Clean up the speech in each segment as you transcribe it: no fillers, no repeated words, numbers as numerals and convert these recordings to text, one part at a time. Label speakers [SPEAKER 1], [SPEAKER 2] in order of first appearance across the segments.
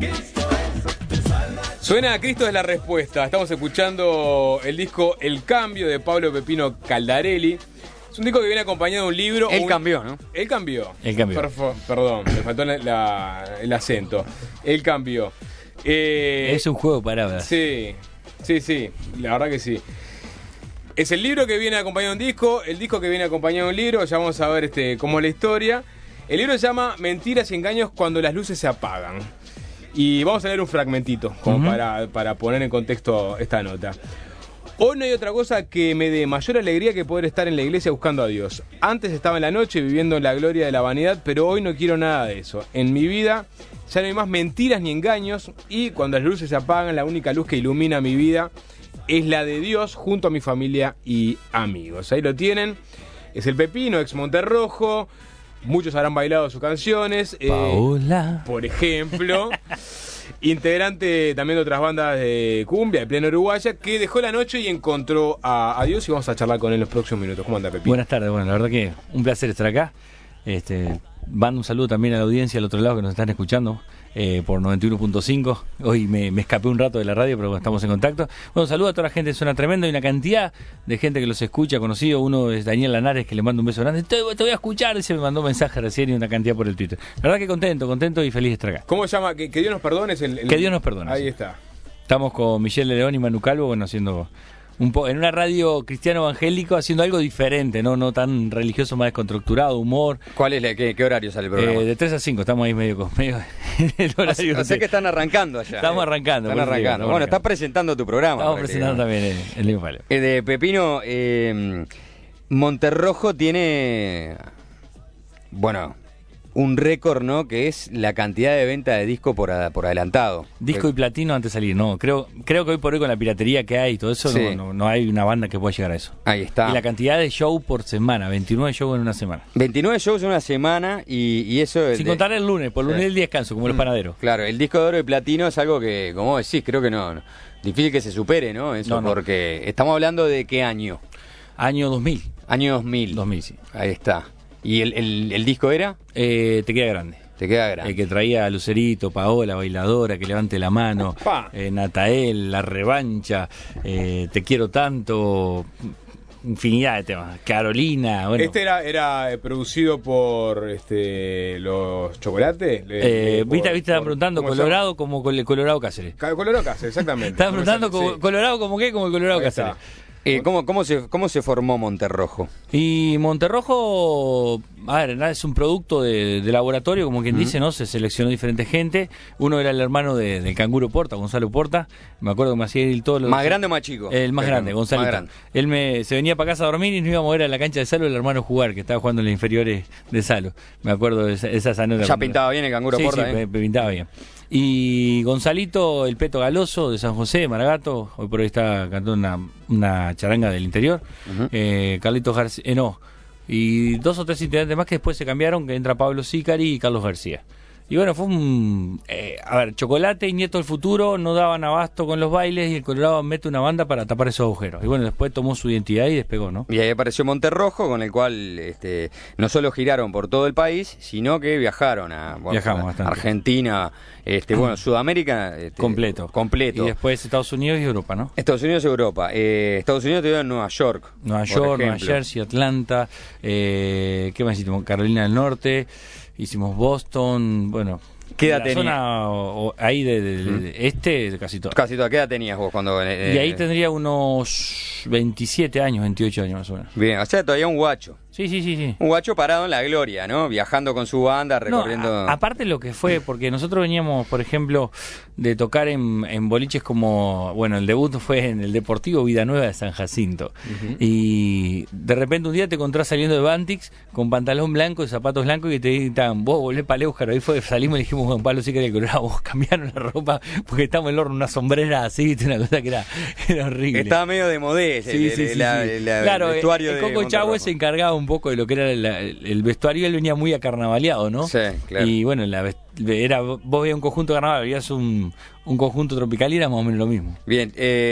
[SPEAKER 1] Suena Cristo es la respuesta. Estamos escuchando el disco El Cambio de Pablo Pepino Caldarelli. Es un disco que viene acompañado de un libro.
[SPEAKER 2] Él cambió, ¿no?
[SPEAKER 1] Él cambió.
[SPEAKER 3] Él cambió.
[SPEAKER 1] Perdón, me faltó el acento. Él cambió.
[SPEAKER 3] Es un juego de palabras.
[SPEAKER 1] Sí, la verdad que sí. Es el libro que viene acompañado de un disco, el disco que viene acompañado de un libro. Ya vamos a ver cómo es la historia. El libro se llama Mentiras y engaños cuando las luces se apagan. Y vamos a leer un fragmentito como para poner en contexto esta nota. Hoy no hay otra cosa que me dé mayor alegría que poder estar en la iglesia buscando a Dios. Antes estaba en la noche viviendo en la gloria de la vanidad, pero hoy no quiero nada de eso. En mi vida ya no hay más mentiras ni engaños, y cuando las luces se apagan, la única luz que ilumina mi vida es la de Dios junto a mi familia y amigos. Ahí lo tienen. Es el Pepino, ex Monterrojo. Muchos habrán bailado sus canciones.
[SPEAKER 3] Paola.
[SPEAKER 1] Por ejemplo. Integrante también de otras bandas de cumbia, de plena uruguaya, que dejó la noche y encontró a Dios, y vamos a charlar con él en los próximos minutos. ¿Cómo anda, Pepino?
[SPEAKER 3] Buenas tardes, bueno, la verdad que un placer estar acá. Mando un saludo también a la audiencia al otro lado que nos están escuchando por 91.5. Hoy me escapé un rato de la radio, pero bueno, estamos en contacto. Bueno, saludo a toda la gente, suena tremendo. Hay una cantidad de gente que los escucha, conocido. Uno es Daniel Lanares, que le mando un beso grande. Te voy a escuchar, dice, me mandó un mensaje recién, y una cantidad por el Twitter. La verdad que contento y feliz de estar acá.
[SPEAKER 1] ¿Cómo se llama? Que Dios nos perdone.
[SPEAKER 3] Que Dios nos perdone.
[SPEAKER 1] Ahí
[SPEAKER 3] sí.
[SPEAKER 1] está.
[SPEAKER 3] Estamos con Michelle de León y Manu Calvo, bueno, haciendo en una radio cristiano evangélico, haciendo algo diferente, no tan religioso, más descontracturado, humor.
[SPEAKER 2] ¿Cuál es qué horario sale el programa?
[SPEAKER 3] De 3 a 5, estamos ahí medio en el horario.
[SPEAKER 2] O sea que están arrancando allá.
[SPEAKER 3] Estamos arrancando.
[SPEAKER 2] Bueno, estás presentando tu programa.
[SPEAKER 3] Estamos presentando también el Leo Palo.
[SPEAKER 2] De Pepino, Monterrojo tiene, bueno, un récord, ¿no? Que es la cantidad de venta de disco por adelantado.
[SPEAKER 3] Disco y platino antes de salir, no. Creo que hoy por hoy, con la piratería que hay y todo eso, sí, no hay una banda que pueda llegar a eso.
[SPEAKER 2] Ahí está.
[SPEAKER 3] Y la cantidad de show por semana, 29 shows en una semana.
[SPEAKER 2] 29 shows en una semana, y eso...
[SPEAKER 3] Sin contar el lunes, por lunes el día descanso, como los panaderos.
[SPEAKER 2] Claro, el disco de oro y platino es algo que, como decís, creo que no difícil que se supere, ¿no? Eso, porque estamos hablando de ¿qué año?
[SPEAKER 3] Año 2000.
[SPEAKER 2] Año 2000.
[SPEAKER 3] 2000, sí.
[SPEAKER 2] Ahí está. ¿Y el disco era?
[SPEAKER 3] Te queda grande.
[SPEAKER 2] Te queda grande.
[SPEAKER 3] El que traía a Lucerito, Paola, Bailadora, Que levante la mano, Natael, La Revancha, Te quiero tanto, infinidad de temas. Carolina, bueno.
[SPEAKER 1] Este era producido por los Chocolates.
[SPEAKER 3] Viste, estaban preguntando Colorado como el Colorado Cáceres.
[SPEAKER 1] Colorado Cáceres, exactamente.
[SPEAKER 3] Estaban preguntando Colorado como qué, como el Colorado Cáceres.
[SPEAKER 2] ¿Cómo se formó Monterrojo?
[SPEAKER 3] Y Monterrojo, a ver, es un producto de laboratorio, como quien dice, ¿no? Se seleccionó diferente gente. Uno era el hermano del Canguro Porta, Gonzalo Porta. Me acuerdo que me hacía ir todo lo...
[SPEAKER 2] ¿Más grande o más chico?
[SPEAKER 3] El más grande, Gonzalo. Él se venía para casa a dormir y nos íbamos a ver a la cancha de Salo el hermano jugar, que estaba jugando en las inferiores de Salo. Me acuerdo de esas anécdotas.
[SPEAKER 2] Ya pintaba bien el Canguro Porta.
[SPEAKER 3] Sí, pintaba bien. Y Gonzalito, el Peto Galoso, de San José, Maragato, hoy por hoy está cantando una charanga del interior. Carlitos García, y 2 o 3 integrantes más que después se cambiaron, que entra Pablo Sicari y Carlos García. Y bueno, fue Chocolate y Nieto del Futuro no daban abasto con los bailes, y el Colorado mete una banda para tapar esos agujeros. Y bueno, después tomó su identidad y despegó, ¿no?
[SPEAKER 2] Y ahí apareció Monterrojo, con el cual no solo giraron por todo el país, sino que viajaron a Argentina, Sudamérica.
[SPEAKER 3] Completo.
[SPEAKER 2] Y
[SPEAKER 3] después Estados Unidos y Europa, ¿no?
[SPEAKER 2] Estados Unidos y Europa. Estados Unidos te dio en Nueva York,
[SPEAKER 3] Nueva Jersey, Atlanta, ¿qué más hicimos? Carolina del Norte. Hicimos Boston, bueno,
[SPEAKER 2] ¿qué edad
[SPEAKER 3] tenías? Zona ahí de casi todo.
[SPEAKER 2] Casi toda. ¿Qué edad tenías vos cuando...?
[SPEAKER 3] Y ahí tendría unos 27 años, 28 años más o menos.
[SPEAKER 2] Bien, o sea, todavía un guacho.
[SPEAKER 3] Sí.
[SPEAKER 2] Un guacho parado en la gloria, ¿no? Viajando con su banda, recorriendo...
[SPEAKER 3] Aparte lo que fue, porque nosotros veníamos, por ejemplo, de tocar en boliches como... Bueno, el debut fue en el Deportivo Vida Nueva de San Jacinto. Y de repente un día te encontrás saliendo de Bantix con pantalón blanco y zapatos blancos, y te gritan, vos volvés para Leujar. Ahí salimos y dijimos, Juan Pablo, sí que era el Colorado, vos cambiaron la ropa, porque estábamos en el horno, una sombrera así, una cosa que era horrible.
[SPEAKER 2] Estaba medio de modé.
[SPEAKER 3] Claro,
[SPEAKER 2] el vestuario
[SPEAKER 3] el Coco Chagüe se encargaba un poco de lo que era el vestuario. Él venía muy acarnavaleado, ¿no?
[SPEAKER 2] Sí, claro.
[SPEAKER 3] Y bueno, vos veías un conjunto de carnaval, veías un conjunto tropical y era más o menos lo mismo.
[SPEAKER 2] Bien,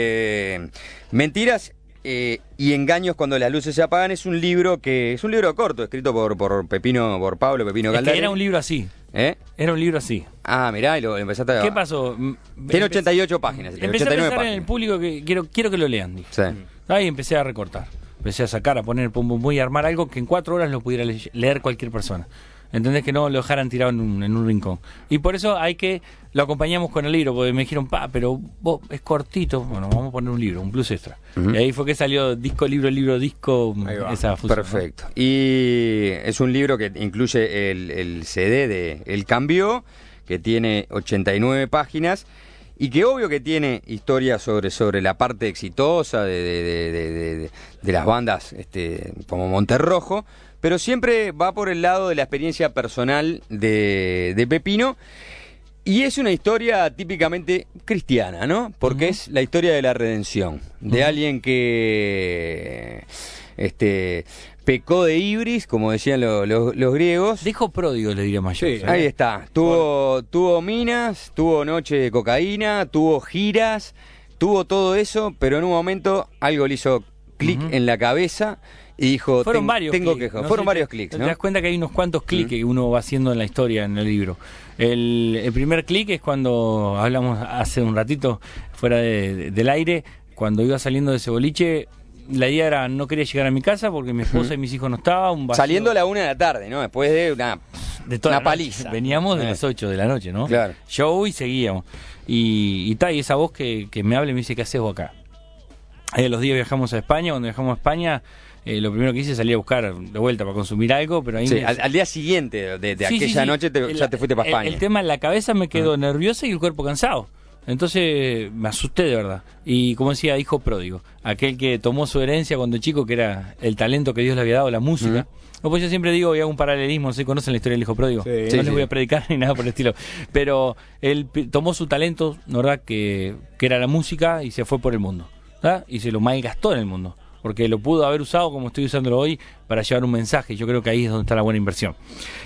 [SPEAKER 2] Mentiras y engaños cuando las luces se apagan es un libro corto, escrito por Pablo Pepino Caldarelli.
[SPEAKER 3] Es que era un libro así. Era un libro así.
[SPEAKER 2] Ah, mirá, y lo empezaste a...
[SPEAKER 3] ¿Qué pasó?
[SPEAKER 2] Tiene 88 páginas.
[SPEAKER 3] Empecé a pensar en el público que quiero que lo lean, dije.
[SPEAKER 2] Sí.
[SPEAKER 3] Ahí empecé a recortar. Empecé a sacar, a poner pum pum pum y a armar algo que en 4 horas lo pudiera leer cualquier persona. ¿Entendés? Que no lo dejaran tirado en un rincón. Y por eso lo acompañamos con el libro, porque me dijeron, pero vos es cortito. Bueno, vamos a poner un libro, un plus extra. Y ahí fue que salió disco, libro, disco, esa fusión.
[SPEAKER 2] Perfecto. Y es un libro que incluye el CD de El Cambio, que tiene 89 páginas, y que obvio que tiene historia sobre la parte exitosa de las bandas como Monterrojo, pero siempre va por el lado de la experiencia personal de Pepino, y es una historia típicamente cristiana, ¿no? Porque es la historia de la redención, de alguien que pecó de ibris, como decían los griegos.
[SPEAKER 3] Dijo pródigo, le diría más yo.
[SPEAKER 2] Sí, ahí está. Tuvo minas, tuvo noche de cocaína, tuvo giras, tuvo todo eso, pero en un momento algo le hizo clic en la cabeza y dijo,
[SPEAKER 3] fueron varios
[SPEAKER 2] clics, ¿no?
[SPEAKER 3] Te das cuenta que hay unos cuantos clics que uno va haciendo en la historia, en el libro. El primer clic es cuando hablamos hace un ratito, fuera del aire, cuando iba saliendo de ese boliche. La idea era, no quería llegar a mi casa porque mi esposa y mis hijos no estaban.
[SPEAKER 2] Saliendo a la 1 de la tarde, ¿no? Después de una paliza.
[SPEAKER 3] Veníamos de las 8 de la noche, ¿no?
[SPEAKER 2] Claro.
[SPEAKER 3] Show y seguíamos. Y esa voz que me habla y me dice, ¿qué haces vos acá? Ahí a los días viajamos a España. Cuando viajamos a España, lo primero que hice es salir a buscar de vuelta para consumir algo, pero ahí...
[SPEAKER 2] Sí, al día siguiente de aquella noche ya te fuiste para España.
[SPEAKER 3] El tema en la cabeza me quedó nerviosa y el cuerpo cansado. Entonces me asusté de verdad. Y como decía, hijo pródigo, aquel que tomó su herencia cuando chico, que era el talento que Dios le había dado, la música. Pues yo siempre digo, y hago un paralelismo, ¿se conocen la historia del hijo pródigo? No les voy a predicar ni nada por el estilo. Pero él tomó su talento, ¿no, verdad? Que era la música, y se fue por el mundo, ¿verdad? Y se lo malgastó en el mundo, porque lo pudo haber usado como estoy usándolo hoy para llevar un mensaje. Yo creo que ahí es donde está la buena inversión.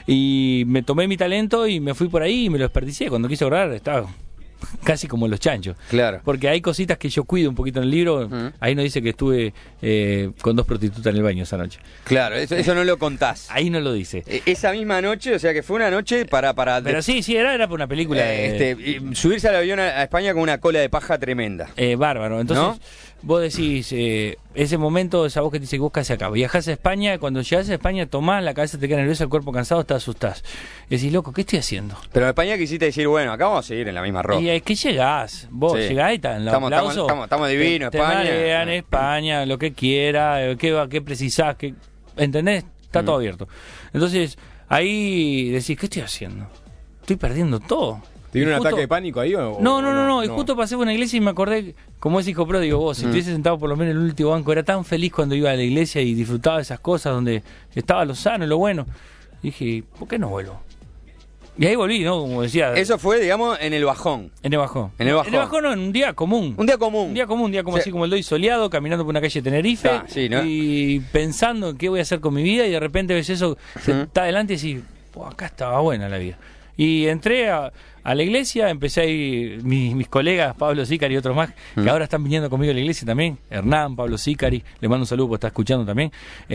[SPEAKER 3] Y me tomé mi talento y me fui por ahí y me lo desperdicié. Cuando quise ahorrar estaba casi como los chanchos.
[SPEAKER 2] Claro.
[SPEAKER 3] Porque hay cositas que yo cuido un poquito en el libro. Ahí no dice que estuve con 2 prostitutas en el baño esa noche.
[SPEAKER 2] Claro, eso no lo contás.
[SPEAKER 3] Ahí no lo dice.
[SPEAKER 2] Esa misma noche, o sea que fue una noche para
[SPEAKER 3] Pero sí, era para una película.
[SPEAKER 2] Subirse al avión a España con una cola de paja tremenda.
[SPEAKER 3] Bárbaro. Entonces, ¿no? Vos decís, ese momento, esa voz que te dice, vos casi acá. Viajás a España, cuando llegás a España, tomás, la cabeza te queda nerviosa, el cuerpo cansado, te asustás. Y decís, loco, ¿qué estoy haciendo?
[SPEAKER 2] Pero en España quisiste decir, bueno, acá vamos a seguir en la misma ropa.
[SPEAKER 3] Y es que llegás, vos llegás y
[SPEAKER 2] estamos divinos, España.
[SPEAKER 3] Te España, lo que quiera, qué precisás, ¿entendés? Está todo abierto. Entonces, ahí decís, ¿qué estoy haciendo? Estoy perdiendo todo.
[SPEAKER 1] ¿Tiene un ataque de pánico ahí?
[SPEAKER 3] No. Y justo pasé por una iglesia y me acordé, como es hijo pródigo, vos, si estuviese sentado por lo menos en el último banco, era tan feliz cuando iba a la iglesia y disfrutaba de esas cosas donde estaba lo sano y lo bueno. Y dije, ¿por qué no vuelvo? Y ahí volví, ¿no? Como decía.
[SPEAKER 2] Eso fue, digamos, en el bajón.
[SPEAKER 3] En el bajón no, en un día común.
[SPEAKER 2] Un día común.
[SPEAKER 3] Así como el doy soleado, caminando por una calle de Tenerife.
[SPEAKER 2] ¿no?
[SPEAKER 3] Y pensando en qué voy a hacer con mi vida, y de repente ves eso, se está adelante y decís, acá estaba buena la vida. Y entré a la iglesia, empecé a ir, mis colegas, Pablo Sicari y otros más, que ahora están viniendo conmigo a la iglesia también, Hernán, Pablo Sicari, le mando un saludo porque está escuchando también,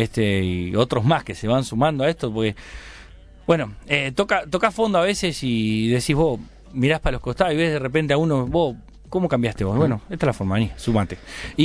[SPEAKER 3] y otros más que se van sumando a esto, porque, bueno, toca fondo a veces y decís vos, mirás para los costados y ves de repente a uno, vos, ¿cómo cambiaste vos? Bueno, esta es la forma, sumate.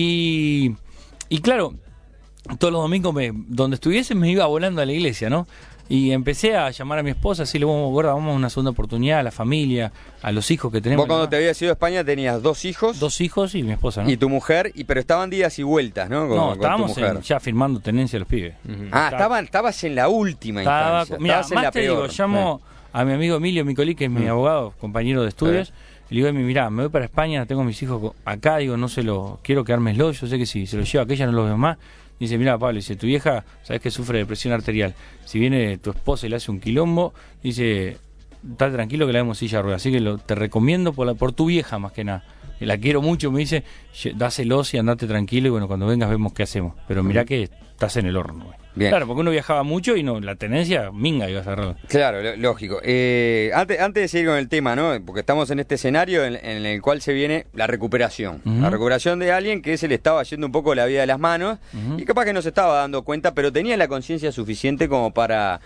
[SPEAKER 3] Y claro, todos los domingos, donde estuviese, me iba volando a la iglesia, ¿no? Y empecé a llamar a mi esposa, así le vamos a una segunda oportunidad a la familia, a los hijos que tenemos.
[SPEAKER 2] Vos cuando te habías ido a España tenías 2 hijos.
[SPEAKER 3] 2 hijos y mi esposa, ¿no?
[SPEAKER 2] Y tu mujer, pero estaban días y vueltas, ¿no?
[SPEAKER 3] No, estábamos ya firmando tenencia a los pibes.
[SPEAKER 2] Estabas en la última instancia.
[SPEAKER 3] Mira,
[SPEAKER 2] estabas en
[SPEAKER 3] más
[SPEAKER 2] la
[SPEAKER 3] te
[SPEAKER 2] peor.
[SPEAKER 3] digo, llamo a mi amigo Emilio Micolí, que es mi abogado, compañero de estudios, y le digo, mirá, me voy para España, tengo a mis hijos acá, digo, quiero quedármelo, yo sé que si se los llevo a aquella no los veo más. Dice, mira, Pablo, dice, tu vieja, sabes que sufre de presión arterial. Si viene tu esposa y le hace un quilombo, dice, está tranquilo que le damos silla de ruedas. Así que te recomiendo por tu vieja más que nada. La quiero mucho, me dice, dáselos y andate tranquilo y bueno, cuando vengas vemos qué hacemos. Pero mirá que estás en el horno. Bien. Claro, porque uno viajaba mucho y no la tenencia, minga, ibas a agarrar.
[SPEAKER 2] Claro, lógico. Antes de seguir con el tema, ¿no? Porque estamos en este escenario en el cual se viene la recuperación. La recuperación de alguien que se le estaba yendo un poco la vida de las manos y capaz que no se estaba dando cuenta, pero tenía la conciencia suficiente como para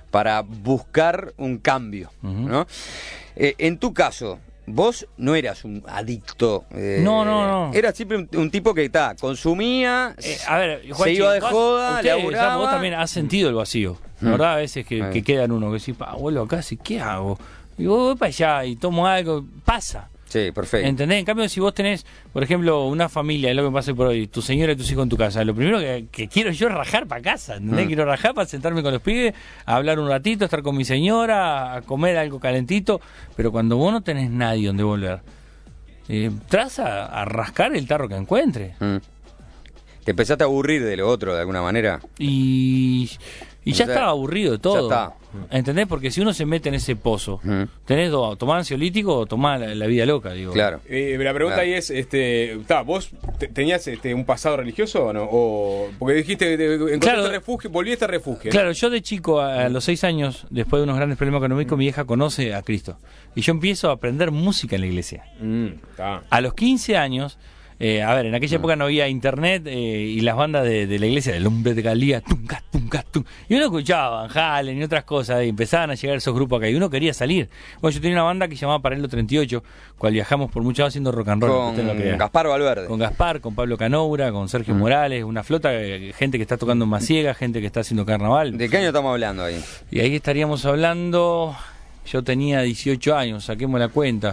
[SPEAKER 2] para buscar un cambio, ¿no? En tu caso, vos no eras un adicto.
[SPEAKER 3] No.
[SPEAKER 2] Eras siempre un tipo que consumía,
[SPEAKER 3] a ver, Juanchi,
[SPEAKER 2] se iba de joda,
[SPEAKER 3] ustedes,
[SPEAKER 2] laburaba.
[SPEAKER 3] vos también has sentido el vacío. La verdad, a veces que queda en uno, que decís, vuelvo a casa y ¿qué hago? Y voy para allá y tomo algo, pasa.
[SPEAKER 2] Sí, perfecto.
[SPEAKER 3] ¿Entendés? En cambio, si vos tenés, por ejemplo, una familia, es lo que pasa por hoy, tu señora y tus hijos en tu casa, lo primero que quiero yo es rajar para casa, ¿entendés? Quiero rajar para sentarme con los pibes, a hablar un ratito, estar con mi señora, a comer algo calentito, pero cuando vos no tenés nadie donde volver, tras a rascar el tarro que encuentres.
[SPEAKER 2] Te empezaste a aburrir de lo otro, de alguna manera.
[SPEAKER 3] Y ya estaba aburrido de todo.
[SPEAKER 2] Ya está.
[SPEAKER 3] ¿Entendés? Porque si uno se mete en ese pozo, tenés dos, tomar ansiolítico o tomar la vida loca, digo.
[SPEAKER 2] Claro.
[SPEAKER 1] La pregunta ahí es, ¿vos tenías un pasado religioso o no? Porque dijiste, encontraste refugio, volviste a refugio.
[SPEAKER 3] Claro, yo de chico, a los 6 años, después de unos grandes problemas económicos, mi hija conoce a Cristo. Y yo empiezo a aprender música en la iglesia. A los 15 años... en aquella época no había internet y las bandas de la iglesia, el hombre de Galía, y uno escuchaba Van Halen y otras cosas, y empezaban a llegar esos grupos acá, y uno quería salir. Bueno, yo tenía una banda que se llamaba Paralelo 38, cual viajamos por muchos años haciendo rock and roll.
[SPEAKER 2] Con Gaspar Valverde.
[SPEAKER 3] Con Gaspar, con Pablo Canoura, con Sergio Morales, una flota, gente que está tocando en Maciega, gente que está haciendo carnaval.
[SPEAKER 2] ¿De qué año estamos hablando ahí?
[SPEAKER 3] Y ahí estaríamos hablando... Yo tenía 18 años, saquemos la cuenta,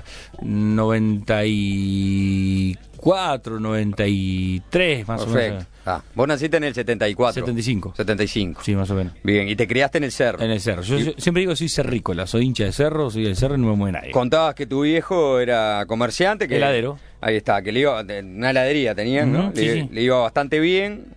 [SPEAKER 3] 94, 93 más
[SPEAKER 2] Perfecto.
[SPEAKER 3] o menos.
[SPEAKER 2] Vos naciste en el 74.
[SPEAKER 3] 75.
[SPEAKER 2] 75.
[SPEAKER 3] Sí, más o menos.
[SPEAKER 2] Bien, y te criaste en el cerro.
[SPEAKER 3] En el cerro. Yo siempre digo soy cerrícola, soy hincha de cerro, soy del cerro y no me mueve nadie.
[SPEAKER 2] Contabas que tu viejo era comerciante.
[SPEAKER 3] Heladero.
[SPEAKER 2] Ahí está, que le iba, una heladería tenían, ¿no?
[SPEAKER 3] Sí.
[SPEAKER 2] Le iba bastante bien.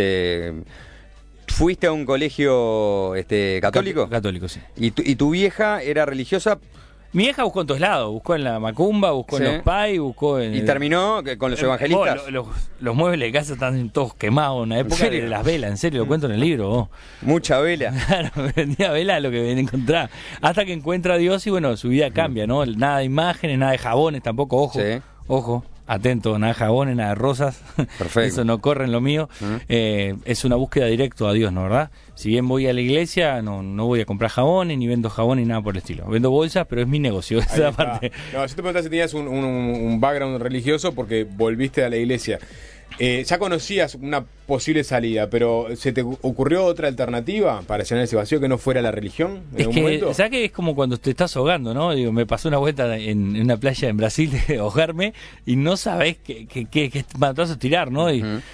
[SPEAKER 2] ¿Fuiste a un colegio católico?
[SPEAKER 3] Católico, sí.
[SPEAKER 2] ¿Y tu vieja era religiosa?
[SPEAKER 3] Mi vieja buscó en todos lados, buscó en la Macumba, buscó en los PAI, buscó en...
[SPEAKER 2] ¿Y terminó con los evangelistas?
[SPEAKER 3] Los muebles de casa están todos quemados en la época de las velas, en serio, lo cuento en el libro.
[SPEAKER 2] Mucha vela.
[SPEAKER 3] Claro, vendía vela lo que encontraba. Hasta que encuentra a Dios y bueno, su vida cambia, ¿no? Nada de imágenes, nada de jabones tampoco, ojo, ojo. Atento, nada de jabones, nada de rosas. Perfecto. Eso no corre en lo mío. Es una búsqueda directa a Dios, ¿no? ¿Verdad? Si bien voy a la iglesia, no voy a comprar jabones, ni vendo jabones, ni nada por el estilo. Vendo bolsas, pero es mi negocio, esa parte.
[SPEAKER 1] No, yo te preguntaba si tenías un background religioso porque volviste a la iglesia. Ya conocías una posible salida, pero ¿se te ocurrió otra alternativa para llenar ese vacío que no fuera la religión?
[SPEAKER 3] Es que, ¿sabes qué? Es como cuando te estás ahogando, ¿no? Digo, me pasó una vuelta en una playa en Brasil de ahogarme y no sabés qué matazo tirar, ¿no?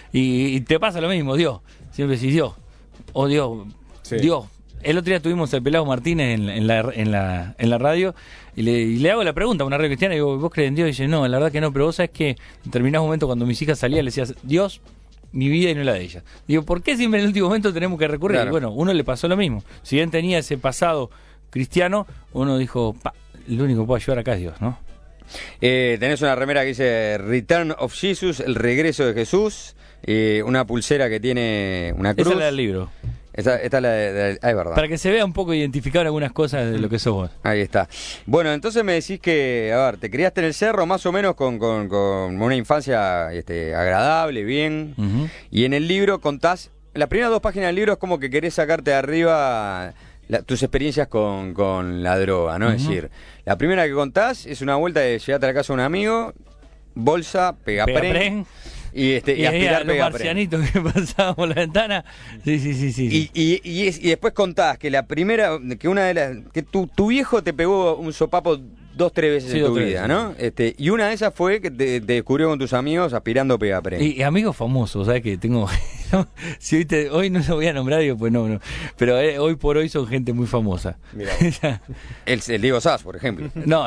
[SPEAKER 3] Y te pasa lo mismo, Dios. Siempre decís, Dios, oh Dios, sí. Dios. El otro día tuvimos al Pelado Martínez en la radio y le hago la pregunta a una radio cristiana y digo, ¿vos crees en Dios? Y dice, no, la verdad que no, pero vos sabés que en determinados momentos cuando mis hijas salían le decías, Dios, mi vida y no la de ella. Digo, ¿por qué siempre en el último momento tenemos que recurrir? Claro. Y bueno, uno le pasó lo mismo. Si bien tenía ese pasado cristiano, uno dijo, lo único que puedo ayudar acá es Dios, ¿no?
[SPEAKER 2] Tenés una remera que dice Return of Jesus, el regreso de Jesús, una pulsera que tiene una cruz.
[SPEAKER 3] Esa es la del libro.
[SPEAKER 2] Esta es la es verdad.
[SPEAKER 3] Para que se vea un poco identificar algunas cosas de lo que sos vos.
[SPEAKER 2] Ahí está. Bueno, entonces me decís que, a ver, te criaste en el cerro más o menos con una infancia agradable, bien. Y en el libro contás, las primeras 2 páginas del libro es como que querés sacarte de arriba tus experiencias con la droga, ¿no? Es decir, la primera que contás es una vuelta de llegarte a la casa de un amigo, bolsa, pegapren. Y aspirar
[SPEAKER 3] los marcianitos que pasaban por la ventana. Sí.
[SPEAKER 2] Y después contás que la primera, que tu viejo te pegó un sopapo 2-3 veces en tu vida, ¿no? Y una de esas fue que te descubrió con tus amigos aspirando pegapren.
[SPEAKER 3] Y amigos famosos, ¿sabes? Que tengo. Si hoy no lo voy a nombrar, digo, pues no. Pero hoy por hoy son gente muy famosa.
[SPEAKER 2] Mirá. el Diego Sass, por ejemplo.
[SPEAKER 3] No.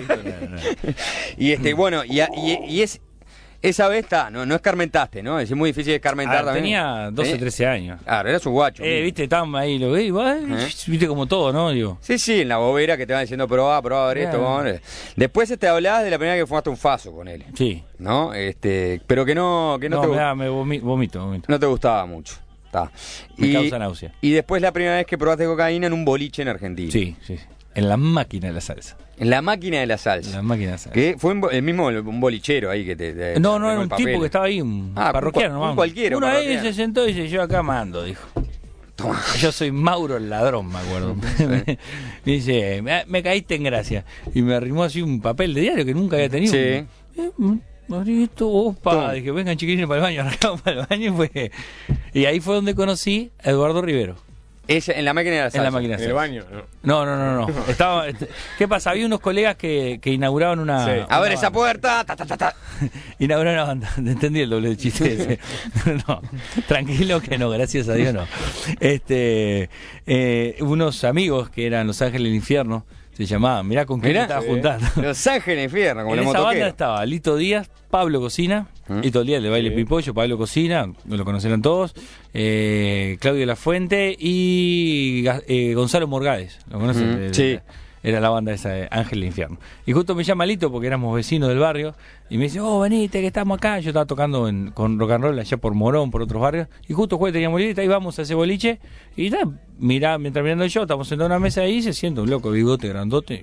[SPEAKER 2] Y bueno, y es. Esa vez no escarmentaste, ¿no? Es muy difícil escarmentar también.
[SPEAKER 3] Tenía 12, 13 años.
[SPEAKER 2] Claro, eras un guacho.
[SPEAKER 3] Viste, estaban ahí, viste como todo, ¿no? Digo.
[SPEAKER 2] Sí, en la bobera que te van diciendo, probá a ver esto. Vamos. Después hablabas de la primera que fumaste un faso con él.
[SPEAKER 3] Sí.
[SPEAKER 2] ¿No? Pero que no te
[SPEAKER 3] me vomito.
[SPEAKER 2] No te gustaba mucho.
[SPEAKER 3] Me causa náusea.
[SPEAKER 2] Y después la primera vez que probaste cocaína en un boliche en Argentina.
[SPEAKER 3] Sí. En la máquina de la salsa.
[SPEAKER 2] En la máquina de la salsa. Que fue un bolichero ahí que te
[SPEAKER 3] no, era un tipo que estaba ahí, un parroquiano.
[SPEAKER 2] Un cualquiera.
[SPEAKER 3] Uno ahí se sentó y dice, yo acá mando, dijo.
[SPEAKER 2] Toma.
[SPEAKER 3] Yo soy Mauro el ladrón, me acuerdo. Me dice, me caíste en gracia. Y me arrimó así un papel de diario que nunca había tenido.
[SPEAKER 2] Sí.
[SPEAKER 3] Marito, opa. Dije, vengan chiquilines para el baño. Arrancamos para el baño y ahí fue donde conocí a Eduardo Rivero.
[SPEAKER 2] Ella, en la máquina de la salsa.
[SPEAKER 3] En la máquina de
[SPEAKER 1] En el
[SPEAKER 3] salsa.
[SPEAKER 1] baño,
[SPEAKER 3] No. ¿Qué pasa? Había unos colegas que inauguraban una...
[SPEAKER 1] Sí.
[SPEAKER 2] Abre esa puerta. Ta, ta, ta, ta.
[SPEAKER 3] Inauguraron una banda. Entendí el doble chiste ese. No, tranquilo que no, gracias a Dios no. Unos amigos que eran Los Ángeles del Infierno, se llamaban, mirá con quién me estaba juntando.
[SPEAKER 2] Los Ángeles Infierno, como
[SPEAKER 3] En
[SPEAKER 2] los
[SPEAKER 3] esa banda
[SPEAKER 2] motoqueros.
[SPEAKER 3] estaba Lito Díaz, Pablo Cocina, y todo el día de baile Pimpollo, Pablo Cocina, lo conocerán todos, Claudio Lafuente y Gonzalo Morgades, ¿lo conocen?
[SPEAKER 2] Sí.
[SPEAKER 3] Era la banda esa de Ángel del Infierno. Y justo me llama Lito porque éramos vecinos del barrio y me dice, venite que estamos acá. Yo estaba tocando con rock and roll allá por Morón, por otros barrios, y justo jueves teníamos libre, ahí vamos a ese boliche y mientras mirando el show, estamos sentados en una mesa ahí y se siente un loco bigote grandote.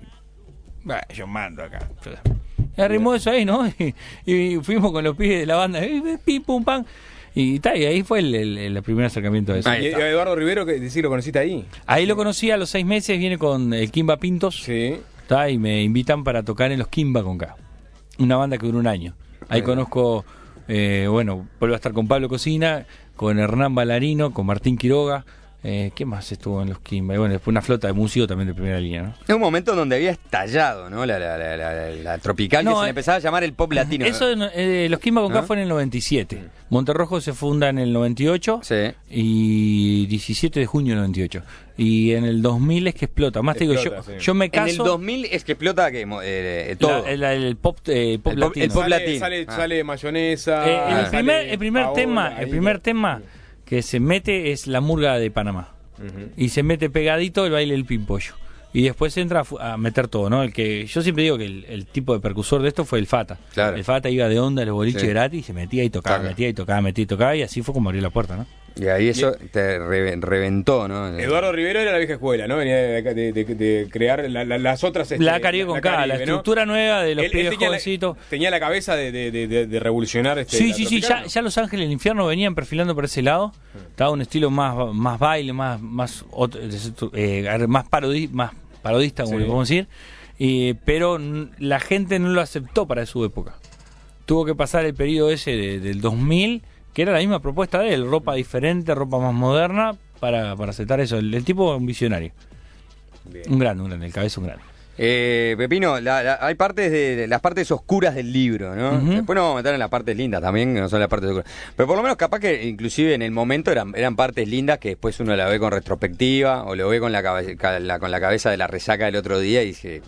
[SPEAKER 3] Yo mando acá. Y arrimó eso ahí, ¿no? Y fuimos con los pibes de la banda, pim, pum, pam. Y ahí fue el primer acercamiento a eso.
[SPEAKER 1] ¿Y Eduardo Rivero, que decir, lo conociste ahí?
[SPEAKER 3] Ahí lo conocí a los 6 meses, viene con el Kimba Pintos.
[SPEAKER 1] Sí.
[SPEAKER 3] Y me invitan para tocar en los Kimba con K. Una banda que duró un año. Ahí conozco, vuelvo a estar con Pablo Cocina, con Hernán Ballarino, con Martín Quiroga. ¿Qué más estuvo en los Kimba? Y bueno, después una flota de músicos también de primera línea, ¿no?
[SPEAKER 2] Es un momento donde había estallado, ¿no? La tropical, que se le empezaba a llamar el pop latino.
[SPEAKER 3] Eso, los Kimba con K fue en el 97. Monterrojo se funda en el 98.
[SPEAKER 2] Sí.
[SPEAKER 3] Y 17 de junio del 98. Y en el 2000 es que explota. Más te digo, yo me caso...
[SPEAKER 2] En el 2000 es que explota todo.
[SPEAKER 3] El pop latino.
[SPEAKER 2] El pop latino.
[SPEAKER 1] Sale mayonesa.
[SPEAKER 3] El primer tema que se mete es la murga de Panamá. Y se mete pegadito el baile del Pimpollo. Y después entra a meter todo, ¿no? Yo siempre digo que el tipo de percusor de esto fue el Fata.
[SPEAKER 2] Claro.
[SPEAKER 3] El Fata iba de onda a los boliches gratis y se metía y tocaba,
[SPEAKER 2] Claro.
[SPEAKER 3] metía y tocaba, y así fue como abrió la puerta, ¿no?
[SPEAKER 2] Y ahí eso te reventó, ¿no?
[SPEAKER 1] Eduardo Rivero era la vieja escuela, ¿no? Venía de crear las otras...
[SPEAKER 3] la Caribe con K, la
[SPEAKER 1] Caribe, ¿no?
[SPEAKER 3] estructura nueva de los
[SPEAKER 1] Él
[SPEAKER 3] pibes
[SPEAKER 1] tenía
[SPEAKER 3] jovencitos.
[SPEAKER 1] tenía la cabeza de revolucionar
[SPEAKER 3] Sí,
[SPEAKER 1] la tropical,
[SPEAKER 3] ya Los Ángeles del Infierno venían perfilando por ese lado. Estaba un estilo más baile, más parodista, como le podemos decir. Pero la gente no lo aceptó para su época. Tuvo que pasar el periodo ese del 2000, que era la misma propuesta de él, ropa diferente, ropa más moderna, para aceptar eso. El tipo es un visionario.
[SPEAKER 1] Bien.
[SPEAKER 3] Un grande, el cabeza un grande.
[SPEAKER 2] Pepino, hay partes de las partes oscuras del libro, ¿no? Después nos vamos a meter en las partes lindas también, que no son las partes oscuras. Pero por lo menos capaz que inclusive en el momento eran partes lindas que después uno la ve con retrospectiva o lo ve con la cabeza de la resaca del otro día y dice,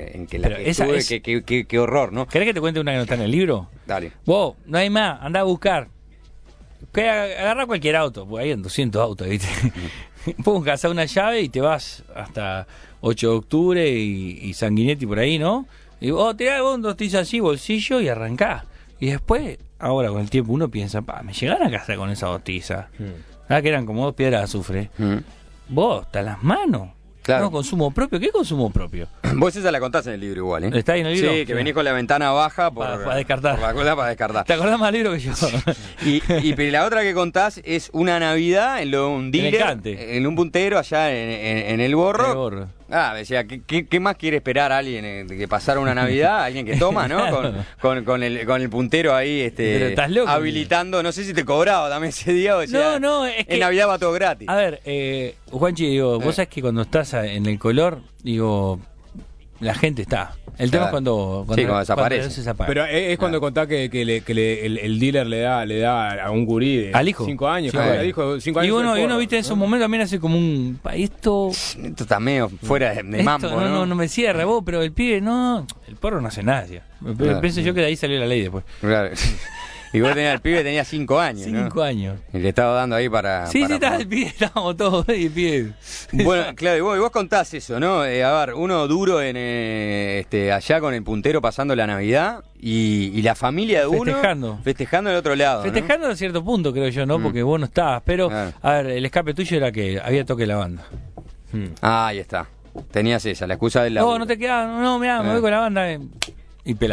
[SPEAKER 2] qué horror, ¿no?
[SPEAKER 3] ¿Querés que te cuente una que no está en el libro?
[SPEAKER 2] Dale.
[SPEAKER 3] Vos, no hay más, andá a buscar. Agarra cualquier auto, porque hay 200 autos, ¿viste? Buscas una llave y te vas hasta 8 de octubre y Sanguinetti por ahí, ¿no? Y vos tirás un dostillo así, bolsillo y arrancás. Y después, ahora con el tiempo uno piensa, me llegaron a casa con esa bostiza. Que eran como 2 piedras de azufre. Vos, hasta las manos.
[SPEAKER 2] Claro.
[SPEAKER 3] No, consumo propio. ¿Qué consumo propio?
[SPEAKER 2] Vos esa la contás en el libro igual, ¿eh?
[SPEAKER 3] ¿Está ahí en el libro?
[SPEAKER 2] Sí, que venís con la ventana baja
[SPEAKER 3] para descartar.
[SPEAKER 2] Por la cola para descartar.
[SPEAKER 3] ¿Te acordás más del libro que yo?
[SPEAKER 2] Pero la otra que contás es una Navidad en un dealer, en un puntero allá en el Borro. Decía, ¿qué más quiere esperar alguien que pasara una Navidad? Alguien que toma, ¿no? Con el puntero ahí
[SPEAKER 3] Pero estás loco,
[SPEAKER 2] habilitando. No sé si te cobraba también ese día. O sea,
[SPEAKER 3] no, es que...
[SPEAKER 2] En Navidad va todo gratis.
[SPEAKER 3] A ver, Juanchi, digo, vos sabés que cuando estás en el color, digo, la gente está. El tema es cuando
[SPEAKER 2] desaparece.
[SPEAKER 1] Pero es cuando contás que el dealer le da a un gurí de
[SPEAKER 3] al hijo
[SPEAKER 1] 5 años.
[SPEAKER 3] Dijo, 5 años. Y uno, viste, en esos momentos también hace como un... Esto
[SPEAKER 2] está medio fuera de mambo, ¿no?
[SPEAKER 3] No me cierra vos, pero el pibe no... El porro no hace nada, ya. Pienso yo que de ahí salió la ley después.
[SPEAKER 2] Claro. Y vos el pibe tenía 5 años,
[SPEAKER 3] 5 años.
[SPEAKER 2] Y le estaba dando ahí para...
[SPEAKER 3] Sí, estaba el pibe, estábamos todos y el pibe.
[SPEAKER 2] Bueno, claro, y vos contás eso, ¿no? A ver, uno duro en allá con el puntero pasando la Navidad y la familia de uno... Festejando del otro lado,
[SPEAKER 3] Festejando a cierto punto, creo yo, ¿no? Porque vos no estabas, pero... A ver, el escape tuyo era que había toque de la banda.
[SPEAKER 2] Ahí está. Tenías esa, la excusa del laburo.
[SPEAKER 3] No te quedabas, mirá, me voy con la banda y pelaba.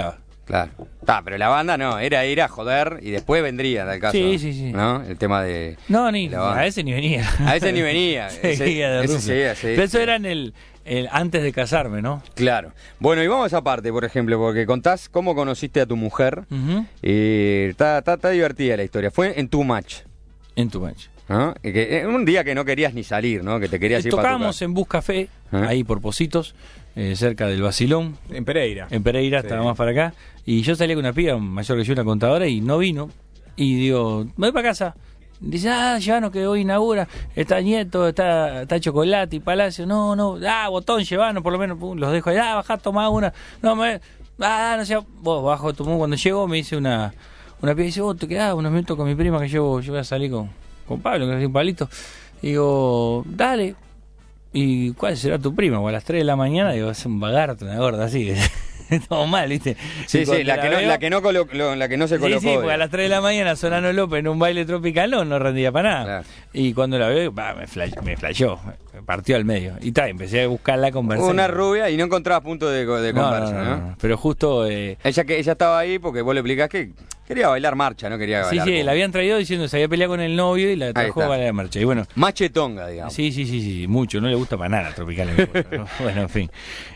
[SPEAKER 2] Claro. Pero la banda no, era ir a joder y después vendría, tal caso.
[SPEAKER 3] Sí.
[SPEAKER 2] ¿No? El tema de...
[SPEAKER 3] No,
[SPEAKER 2] a
[SPEAKER 3] ese ni venía.
[SPEAKER 2] A ese ni venía.
[SPEAKER 3] Seguía Pero eso era en el antes de casarme, ¿no?
[SPEAKER 2] Claro. Bueno, y vamos a esa parte, por ejemplo, porque contás cómo conociste a tu mujer. Está divertida la historia. Fue en Too Much.
[SPEAKER 3] En Too Much.
[SPEAKER 2] ¿No? Un día que no querías ni salir, ¿no? Que te querías ir para tu casa.
[SPEAKER 3] Tocábamos en Bus Café, ahí por Positos, cerca del Basilón.
[SPEAKER 1] En Pereira.
[SPEAKER 3] Estaba más para acá. Y yo salía con una piba mayor que yo, una contadora, y no vino. Y digo, me voy para casa. Dice, llévanos que hoy inaugura. Está Nieto, está Chocolate y Palacio. No, Botón, llévanos, por lo menos. Los dejo ahí. Bajá, tomá una. No sé. Vos bajo, tomó. Cuando llego me dice una piba, dice, vos te quedás unos minutos con mi prima que yo voy a salir con Pablo, que es un palito. Digo, dale. ¿Y cuál será tu prima? O a las 3 de la mañana, digo, es un vagarto, una gorda así. Todo mal, ¿viste?
[SPEAKER 2] Sí, la que no se colocó.
[SPEAKER 3] Sí, porque a las 3 de la mañana Solano López en un baile tropical no rendía para nada. Claro. Y cuando la veo, me flashó, me partió al medio. Y empecé a buscarla, conversar.
[SPEAKER 2] Una rubia y no encontraba punto de conversa, ¿no?
[SPEAKER 3] Pero justo...
[SPEAKER 2] ella estaba ahí porque vos le explicás que quería bailar marcha, no quería bailar.
[SPEAKER 3] Sí, la habían traído diciendo que se había peleado con el novio y la trajo a bailar marcha. Y bueno,
[SPEAKER 2] machetonga, digamos.
[SPEAKER 3] Sí, mucho, no le gusta para nada tropical. ¿No? Bueno, en fin.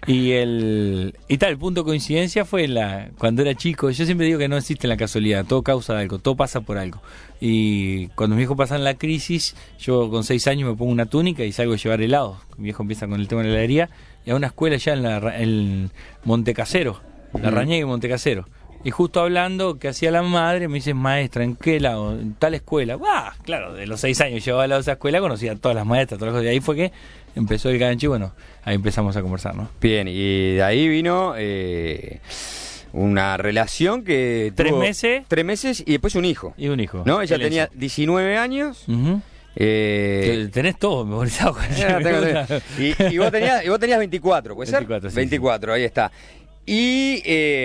[SPEAKER 3] El punto de coincidencia fue cuando era chico. Yo siempre digo que no existe la casualidad, todo causa algo, todo pasa por algo. Y cuando mis hijos pasan la crisis, yo con 6 años me pongo una túnica y salgo a llevar helado. Mi viejo empieza con el tema de la heladería y a una escuela ya en Montecasero, la Rañegue y Montecasero. Y justo hablando, que hacía la madre, me dice, maestra, ¿en qué lado? En tal escuela. Claro, de los 6 años llevaba al lado de esa escuela, conocía a todas las maestras, todas las cosas. Y ahí fue que empezó el gancho y bueno, ahí empezamos a conversar, ¿no?
[SPEAKER 2] Bien, y de ahí vino una relación que
[SPEAKER 3] 3
[SPEAKER 2] tuvo
[SPEAKER 3] meses.
[SPEAKER 2] 3 meses y después un hijo.
[SPEAKER 3] Y un hijo.
[SPEAKER 2] ¿No? Ella tenía 19 años.
[SPEAKER 3] Tenés todo memorizado.
[SPEAKER 2] Y vos tenías 24, ¿puede
[SPEAKER 3] 24,
[SPEAKER 2] ser? 24, ahí está. Y,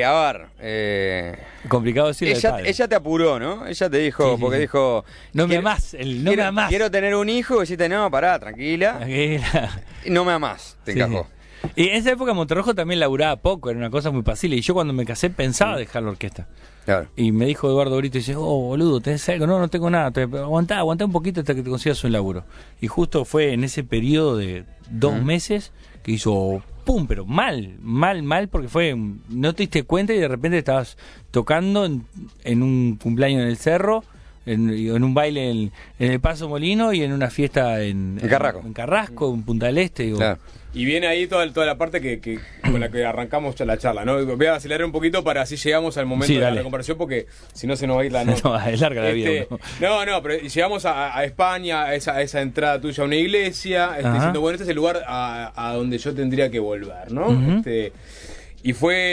[SPEAKER 3] complicado decirle
[SPEAKER 2] ella te apuró, ¿no? Ella te dijo, dijo...
[SPEAKER 3] No me amás, no me amás.
[SPEAKER 2] Quiero tener un hijo, y deciste, no, pará, tranquila. No me amás, te encajó.
[SPEAKER 3] Y en esa época Monterrojo también laburaba poco, era una cosa muy fácil. Y yo cuando me casé pensaba dejar la orquesta.
[SPEAKER 2] Claro.
[SPEAKER 3] Y me dijo Eduardo Brito, dice, boludo, ¿tenés algo? No tengo nada, aguantá un poquito hasta que te consigas un laburo. Y justo fue en ese periodo de 2 meses que hizo pum, pero mal, porque no te diste cuenta y de repente estabas tocando en un cumpleaños en el Cerro, en un baile en el Paso Molino y en una fiesta en Carrasco, en Punta del Este. Digo.
[SPEAKER 1] Claro. Y viene ahí toda la parte que con la que arrancamos la charla, ¿no? Voy a acelerar un poquito para así llegamos al momento de la comparación, porque si no se nos va a ir la nota.
[SPEAKER 3] No, es larga la vida.
[SPEAKER 1] No, pero llegamos a España, a esa entrada tuya a una iglesia, diciendo, bueno, este es el lugar a donde yo tendría que volver, ¿no? Y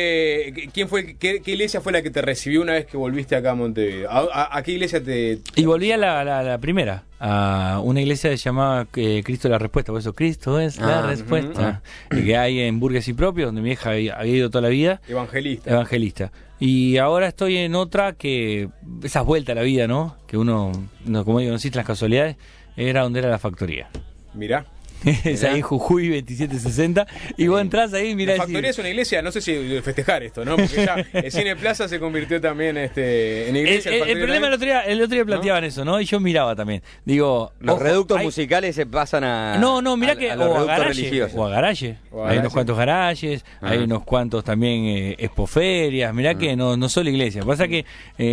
[SPEAKER 1] ¿qué iglesia fue la que te recibió una vez que volviste acá a Montevideo? ¿A qué iglesia te...?
[SPEAKER 3] Y volví a la primera, a una iglesia que se llamaba Cristo la Respuesta, por eso Cristo es la Respuesta, que hay en Burgues y Propios, donde mi hija había ido toda la vida. Evangelista. Y ahora estoy en otra que, esas vueltas a la vida, ¿no? Que uno, como digo, no existen las casualidades, era donde era la factoría.
[SPEAKER 1] Mirá.
[SPEAKER 3] Es ahí en Jujuy 2760 y vos entrás ahí, mirá.
[SPEAKER 1] La factoría es una iglesia, no sé si festejar esto, ¿no? Porque ya el Cine Plaza se convirtió también en iglesia.
[SPEAKER 3] El problema el otro día planteaban eso, ¿no? Y yo miraba también. Digo,
[SPEAKER 2] los reductos musicales se pasan a
[SPEAKER 3] mirá que
[SPEAKER 2] a los reductos religiosos.
[SPEAKER 3] O a garaje. Hay unos cuantos garajes, hay unos cuantos también expoferias. Mirá que no solo iglesia. Pasa que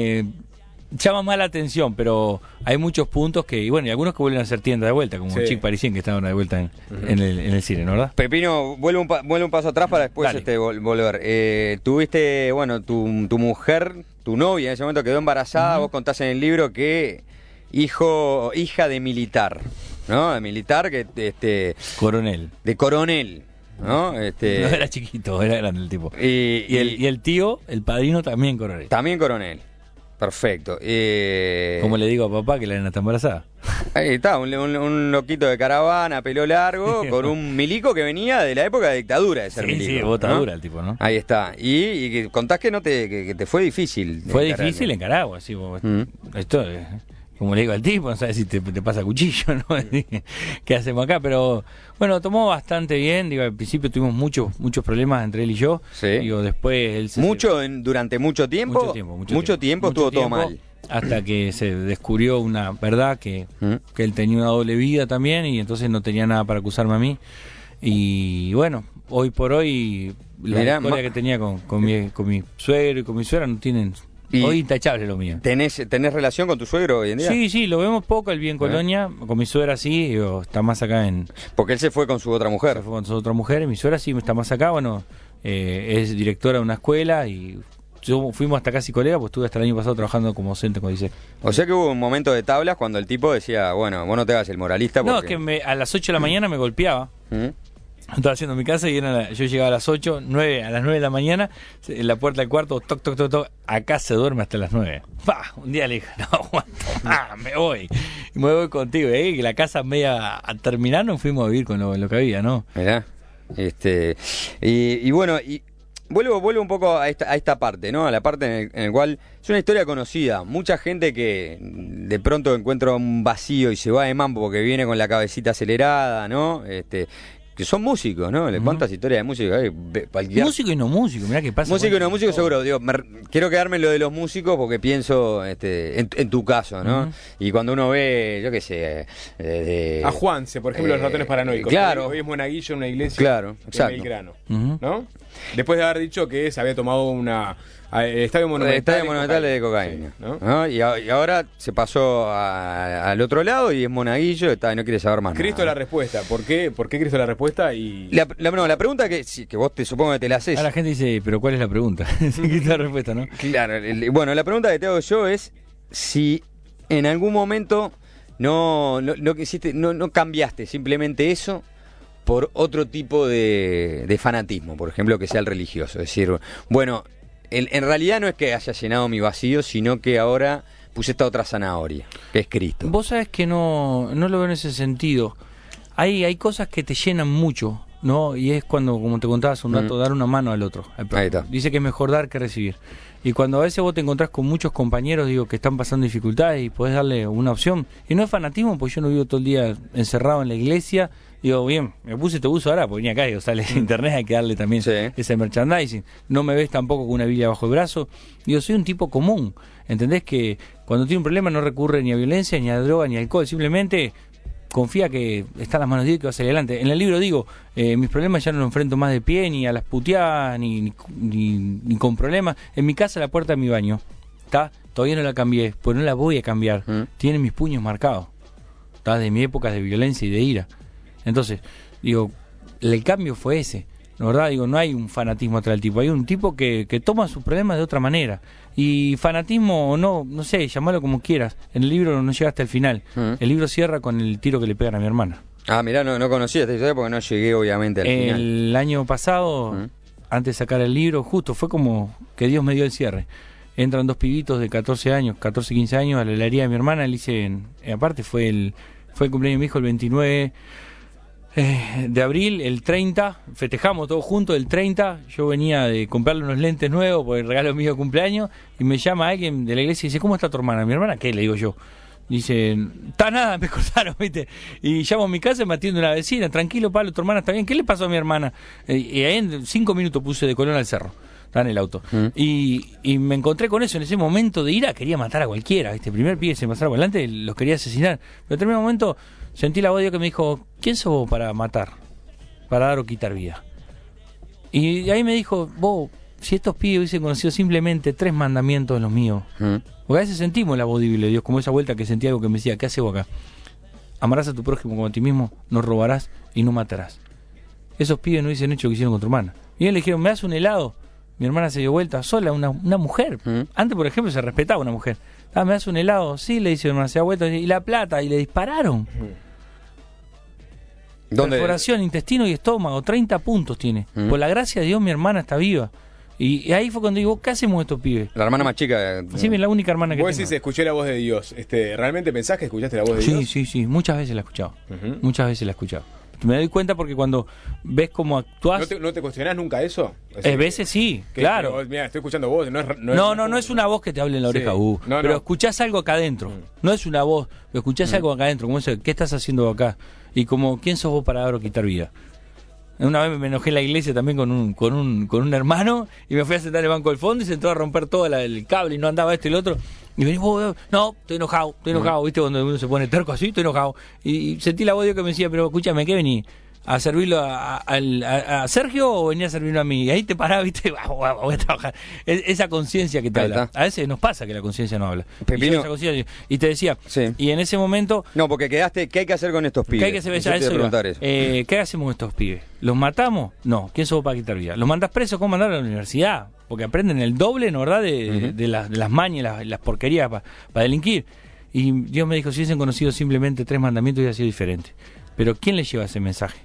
[SPEAKER 3] llama más la atención, pero hay muchos puntos y algunos que vuelven a ser tiendas de vuelta, como Chic Parisien, que estaban de vuelta en el cine, ¿no? ¿Verdad?
[SPEAKER 2] Pepino, vuelve un paso atrás para después volver. Tuviste, tu mujer, tu novia en ese momento quedó embarazada, vos contás en el libro que hija de militar, ¿no? De militar
[SPEAKER 3] coronel.
[SPEAKER 2] De coronel. ¿No?
[SPEAKER 3] No era chiquito, era grande el tipo. Y el tío, el padrino, también coronel.
[SPEAKER 2] También coronel. Perfecto.
[SPEAKER 3] Como le digo a papá que la nena está embarazada.
[SPEAKER 2] Ahí está, un loquito de caravana, pelo largo, con un milico que venía de la época de dictadura de ser milico.
[SPEAKER 3] Sí, botadura el tipo, ¿no?
[SPEAKER 2] Ahí está. Y que contás que que te fue difícil.
[SPEAKER 3] Fue difícil en Caragua, sí. Esto como le digo al tipo, no sabes si te pasa cuchillo, ¿no? ¿Qué hacemos acá? Pero bueno, tomó bastante bien, digo, al principio tuvimos muchos problemas entre él y yo,
[SPEAKER 2] Sí.
[SPEAKER 3] digo, después él
[SPEAKER 2] Durante mucho tiempo. Mucho tiempo estuvo todo mal.
[SPEAKER 3] Hasta que se descubrió una verdad que él tenía una doble vida también y entonces no tenía nada para acusarme a mí. Y bueno, hoy por hoy la historia que tenía con mi suegro y con mi suegra no tienen... Hoy intachable lo mío.
[SPEAKER 2] ¿Tenés relación con tu suegro hoy en día?
[SPEAKER 3] Sí, lo vemos poco, él vive en Colonia, con mi suegra sí, digo, está más acá en...
[SPEAKER 2] Porque él se fue con su otra mujer.
[SPEAKER 3] Se fue con su otra mujer, y mi suegra sí está más acá, bueno, es directora de una escuela y fuimos hasta casi colegas, pues estuve hasta el año pasado trabajando como docente, como dice.
[SPEAKER 2] O sea que hubo un momento de tablas cuando el tipo decía, bueno, vos no te hagas el moralista porque...
[SPEAKER 3] No, es que a las 8 de la mañana me golpeaba. Estaba haciendo mi casa y yo llegaba a las 8, a las 9 de la mañana, en la puerta del cuarto, toc, toc, toc, toc, acá se duerme hasta las 9. ¡Pah! Un día le dije, no aguanto más, me voy. Y me voy contigo. Que la casa media a terminar nos fuimos a vivir con lo que había, ¿no?
[SPEAKER 2] Mirá, y bueno, y vuelvo un poco a esta parte, ¿no? A la parte en el cual es una historia conocida. Mucha gente que de pronto encuentra un vacío y se va de mambo porque viene con la cabecita acelerada, ¿no? Que son músicos, ¿no? ¿Cuántas historias de músicos hay?
[SPEAKER 3] Músico y no músico, mirá qué pasa.
[SPEAKER 2] Músico y no músico, seguro. Digo, quiero quedarme en lo de los músicos porque pienso en tu caso, ¿no? Y cuando uno ve, yo qué sé...
[SPEAKER 1] a Juanse, por ejemplo, los ratones paranoicos.
[SPEAKER 2] Claro.
[SPEAKER 1] Hoy es monaguillo en una iglesia.
[SPEAKER 2] Claro, exacto.
[SPEAKER 1] En Belgrano, ¿no? Después de haber dicho que se había tomado el Estadio Monumental
[SPEAKER 2] de cocaína,
[SPEAKER 1] sí, ¿no?
[SPEAKER 2] ¿no? Y ahora se pasó al otro lado y es monaguillo y no quiere saber más
[SPEAKER 1] Cristo
[SPEAKER 2] nada.
[SPEAKER 1] La respuesta. ¿Por qué Cristo la respuesta? Y
[SPEAKER 2] la pregunta que vos supongo que te la haces.
[SPEAKER 3] A la gente dice, pero ¿cuál es la pregunta? Cristo la respuesta, ¿no?
[SPEAKER 2] Claro, bueno, la pregunta que te hago yo es si en algún momento no cambiaste simplemente eso por otro tipo de fanatismo, por ejemplo, que sea el religioso. Es decir, bueno, en realidad no es que haya llenado mi vacío, sino que ahora puse esta otra zanahoria, que es Cristo.
[SPEAKER 3] Vos sabés que no lo veo en ese sentido. Hay cosas que te llenan mucho, ¿no? Y es cuando, como te contabas un rato, dar una mano al otro.
[SPEAKER 2] Ahí está.
[SPEAKER 3] Dice que es mejor dar que recibir. Y cuando a veces vos te encontrás con muchos compañeros, digo, que están pasando dificultades y podés darle una opción. Y no es fanatismo, porque yo no vivo todo el día encerrado en la iglesia. Digo, bien, me puse este buzo ahora, porque venía acá, digo, sale de internet, hay que darle también ese merchandising. No me ves tampoco con una Biblia bajo el brazo. Digo, soy un tipo común. ¿Entendés? Que cuando tiene un problema no recurre ni a violencia, ni a droga, ni a alcohol. Simplemente confía que está en las manos de Dios y que va a salir adelante. En el libro digo, mis problemas ya no los enfrento más de pie, ni a las puteadas, ni con problemas. En mi casa, la puerta de mi baño, ¿está? Todavía no la cambié, pues no la voy a cambiar. Tiene mis puños marcados, ¿está? De mi época de violencia y de ira. Entonces, digo, el cambio fue ese. La verdad, digo, no hay un fanatismo atrás del tipo. Hay un tipo que toma sus problemas de otra manera. Y fanatismo o no sé, llamalo como quieras. En el libro no llega hasta el final. El libro cierra con el tiro que le pegan a mi hermana.
[SPEAKER 2] Ah, mirá, no conocía esta historia porque no llegué obviamente al final.
[SPEAKER 3] El año pasado, antes de sacar el libro, justo fue como que Dios me dio el cierre. Entran dos pibitos de 14, 15 años a la heladería de mi hermana. Le hice, aparte fue el cumpleaños de mi hijo el 29 de abril, el 30, festejamos todos juntos el 30, yo venía de comprarle unos lentes nuevos por el regalo mío de cumpleaños, y me llama alguien de la iglesia y dice, ¿cómo está tu hermana? ¿Mi hermana qué? Le digo yo. Dice, está nada, me cortaron, ¿viste? Y llamo a mi casa y me atiende una vecina, tranquilo, Pablo, tu hermana está bien, ¿qué le pasó a mi hermana? Y ahí en 5 minutos puse de Colón al Cerro, estaba en el auto. Y me encontré con eso, en ese momento de ira quería matar a cualquiera, ¿viste? El primer pibe se me pasaba por delante, los quería asesinar, pero en determinado momento sentí la voz de Dios que me dijo, ¿quién sos vos para matar? Para dar o quitar vida. Y ahí me dijo, vos, si estos pibes hubiesen conocido simplemente 3 mandamientos de los míos, porque a veces sentimos la voz divina de Dios, como esa vuelta que sentí algo que me decía, ¿qué haces vos acá? Amarás a tu prójimo como a ti mismo, no robarás y no matarás. Esos pibes no hubiesen hecho lo que hicieron con tu hermana. Y ellos le dijeron, ¿me das un helado? Mi hermana se dio vuelta sola, una mujer. Antes, por ejemplo, se respetaba una mujer. ¿Me das un helado? Sí, le dice mi hermana, se da vuelta. ¿Y la plata? Y le dispararon. Perforación, intestino y estómago, 30 puntos tiene. Por la gracia de Dios, mi hermana está viva. Y ahí fue cuando digo, ¿qué hacemos estos pibes?
[SPEAKER 2] La hermana más chica.
[SPEAKER 3] Sí, es la única hermana que
[SPEAKER 1] vos
[SPEAKER 3] tengo.
[SPEAKER 1] decís, escuché la voz de Dios. ¿Realmente pensás que escuchaste la voz de Dios?
[SPEAKER 3] Sí, muchas veces la he escuchado. Muchas veces la he escuchado. Me doy cuenta porque cuando ves cómo actuás...
[SPEAKER 1] ¿No te cuestionás nunca eso?
[SPEAKER 3] Veces sí, claro.
[SPEAKER 1] Mira, estoy escuchando vos.
[SPEAKER 3] No es una voz que te hable en la oreja, pero escuchás algo acá adentro. No es una voz, pero escuchás algo acá adentro. Como eso, ¿qué estás haciendo acá? Y como, ¿quién sos vos para dar o quitar vida? Una vez me enojé en la iglesia también con un hermano y me fui a sentar en el banco del fondo y se entró a romper todo el cable y no andaba esto y el otro. Y venís vos, no, estoy enojado, ¿viste? Cuando uno se pone terco así, estoy enojado. Y sentí la voz de Dios que me decía, pero escúchame, ¿qué venís? ¿A servirlo a Sergio o venía a servirlo a mí? Y ahí te parás, ¿viste? Voy a trabajar. Esa conciencia que te habla. A veces nos pasa que la conciencia no habla.
[SPEAKER 2] Pepino.
[SPEAKER 3] Y te decía, y en ese momento...
[SPEAKER 2] No, porque quedaste, ¿qué hay que hacer con estos pibes?
[SPEAKER 3] ¿Qué hay que hacer? ¿Qué hacemos con estos pibes? ¿Los matamos? No. ¿Quién sos vos para quitar vida? ¿Los mandás presos? ¿Cómo mandar a la universidad? Porque aprenden el doble, ¿no, verdad? De las mañas, las porquerías para delinquir. Y Dios me dijo, si hubiesen conocido simplemente 3 mandamientos, hubiera sido diferente. Pero ¿quién les lleva ese mensaje?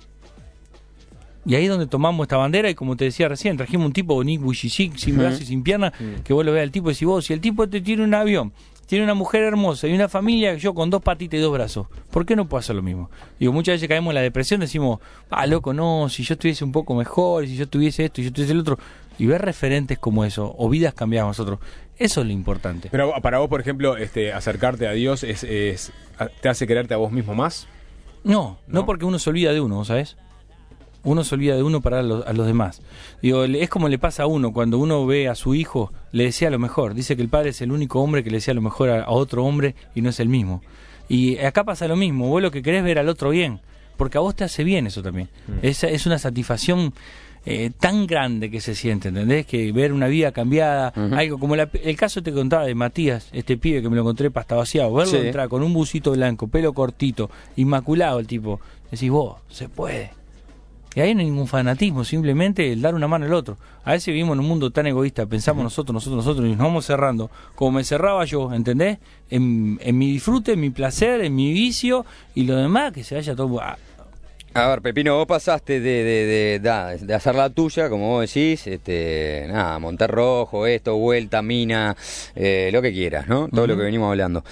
[SPEAKER 3] Y ahí es donde tomamos esta bandera y como te decía recién, trajimos un tipo Nick Vujicic, sin brazos y sin piernas, que vos lo veas al tipo y decís vos, si el tipo te tiene un avión, tiene una mujer hermosa y una familia, yo con 2 patitas y 2 brazos, ¿por qué no puedo hacer lo mismo? Digo, muchas veces caemos en la depresión, decimos, loco, no, si yo estuviese un poco mejor, si yo tuviese esto y yo tuviese el otro, y ver referentes como eso, o vidas cambiadas nosotros, eso es lo importante.
[SPEAKER 1] Pero para vos, por ejemplo, acercarte a Dios ¿te hace quererte a vos mismo más?
[SPEAKER 3] No porque uno se olvida de uno, ¿sabes? Uno se olvida de uno para a los demás. Digo, es como le pasa a uno cuando uno ve a su hijo, le desea lo mejor. Dice que el padre es el único hombre que le desea lo mejor a otro hombre y no es el mismo. Y acá pasa lo mismo. Vos lo que querés ver al otro bien, porque a vos te hace bien eso también. Es una satisfacción tan grande que se siente, ¿entendés? Que ver una vida cambiada, algo como el caso te contaba de Matías, este pibe que me lo encontré pasta vaciado, verlo entrar con un busito blanco, pelo cortito, inmaculado el tipo. Decís vos, se puede. Y ahí no hay ningún fanatismo, simplemente el dar una mano al otro. A veces vivimos en un mundo tan egoísta, pensamos nosotros, y nos vamos cerrando. Como me cerraba yo, ¿entendés? En mi disfrute, en mi placer, en mi vicio, y lo demás que se vaya todo...
[SPEAKER 2] A ver, Pepino, vos pasaste de hacer la tuya, como vos decís, montar rojo, vuelta, mina, lo que quieras, ¿no? Todo lo que venimos hablando.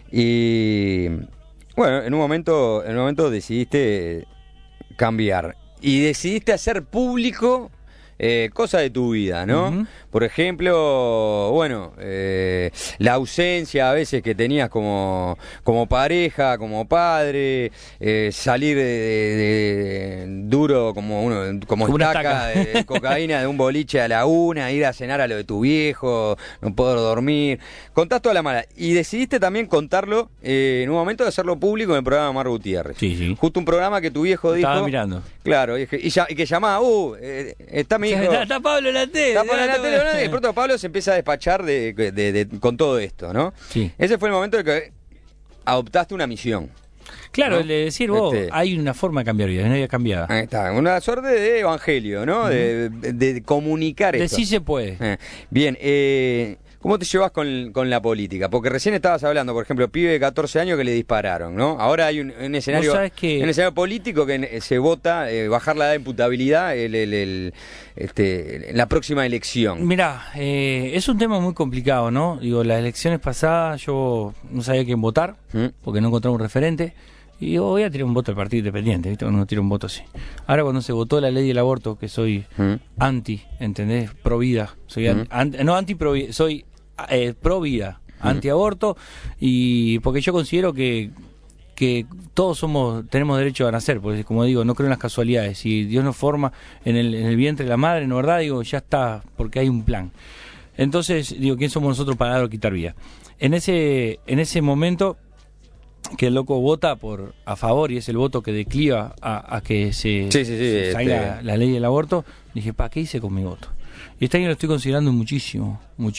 [SPEAKER 2] Y bueno, en un momento decidiste cambiar. Y decidiste hacer público cosas de tu vida, ¿no? Por ejemplo, la ausencia a veces que tenías como pareja, como padre, salir de duro como estaca de cocaína de un boliche a la 1, ir a cenar a lo de tu viejo, no poder dormir. Contás toda la mala. Y decidiste también contarlo en un momento de hacerlo público en el programa Mar Gutiérrez.
[SPEAKER 3] Sí.
[SPEAKER 2] Justo un programa que tu viejo dijo...
[SPEAKER 3] Estaba mirando.
[SPEAKER 2] Claro, y que llamaba, está mi hijo...
[SPEAKER 3] Está Pablo en la tele.
[SPEAKER 2] Y de pronto Pablo se empieza a despachar con todo esto, ¿no?
[SPEAKER 3] Sí.
[SPEAKER 2] Ese fue el momento en que adoptaste una misión.
[SPEAKER 3] Claro,
[SPEAKER 2] ¿no?
[SPEAKER 3] el de decir vos, hay una forma de cambiar vida, no hay vida cambiada.
[SPEAKER 2] Ahí está, una suerte de evangelio, ¿no? De comunicar esto.
[SPEAKER 3] De sí se puede.
[SPEAKER 2] Bien, ¿cómo te llevas con la política? Porque recién estabas hablando, por ejemplo, pibe de 14 años que le dispararon, ¿no? Ahora hay un escenario, un escenario político que se vota bajar la edad de imputabilidad la próxima elección.
[SPEAKER 3] Mirá, es un tema muy complicado, ¿no? Digo, las elecciones pasadas yo no sabía quién votar, porque no encontraba un referente. Y digo, voy a tirar un voto al Partido Independiente, ¿viste? Cuando uno tira un voto así. Ahora cuando se votó la ley del aborto, que soy anti, ¿entendés? Pro vida. Soy soy pro vida, anti-aborto, y porque yo considero que todos tenemos derecho a nacer, porque como digo, no creo en las casualidades. Si Dios nos forma en el vientre de la madre, ¿no, verdad? Digo, ya está, porque hay un plan. Entonces, digo, ¿quién somos nosotros para dar o quitar vida? En ese momento que el loco vota a favor y es el voto que decliva a que se salga la ley del aborto, dije, ¿qué hice con mi voto? Y este año lo estoy considerando muchísimo,